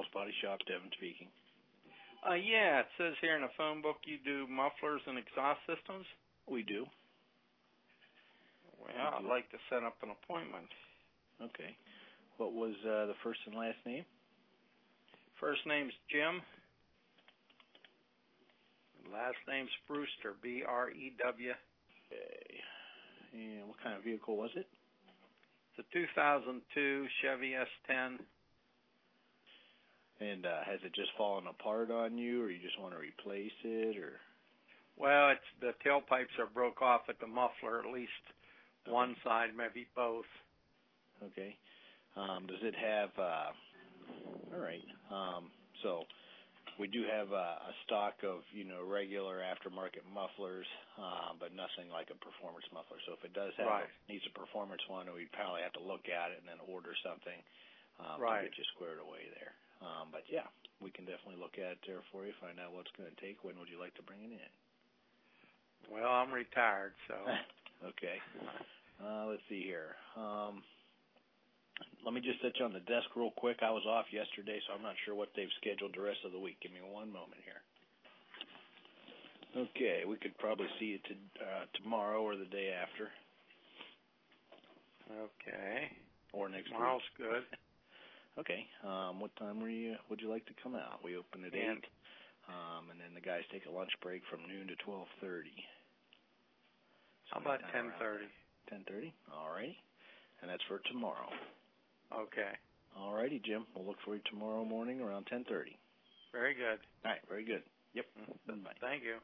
Charles Body Shop, Devin speaking. Yeah, it says here in the phone book you do mufflers and exhaust systems. We do. Well, I'd like to set up an appointment. Okay. What was the first and last name? First name's Jim. Last name's Brewster, B-R-E-W. Okay. And what kind of vehicle was it? It's a 2002 Chevy S10. And has it just fallen apart on you, or you just want to replace it, or? Well, it's the tailpipes are broke off at the muffler, at least one side, maybe both. Okay. Does it have? All right. So we do have a stock of regular aftermarket mufflers, but nothing like a performance muffler. So if it does have needs a performance one, we'd probably have to look at it and then order something to get you squared away there. But yeah, we can definitely look at it there for you, find out what's going to take. When would you like to bring it in? Well, I'm retired, so. Okay. Let's see here. Let me just set you on the desk real quick. I was off yesterday, so I'm not sure what they've scheduled the rest of the week. Give me one moment here. Okay, we could probably see you tomorrow or the day after. Okay. Or next week. Tomorrow's good. Okay. What time would you like to come out? We open at 8, and then the guys take a lunch break from noon to 12:30. How about 10:30? 10:30? All righty. And that's for tomorrow. Okay. All righty, Jim. We'll look for you tomorrow morning around 10:30. Very good. All right, very good. Yep. Bye-bye. Thank you.